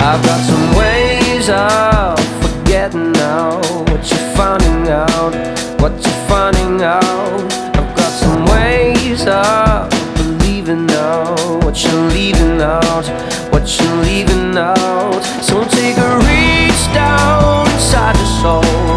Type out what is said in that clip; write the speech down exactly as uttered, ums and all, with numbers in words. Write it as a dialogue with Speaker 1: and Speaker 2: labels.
Speaker 1: I've got some ways of forgetting now what you're finding out, what you're finding out. I've got some ways of believing now what you're leaving out, what you're leaving out. So take a reach down inside your soul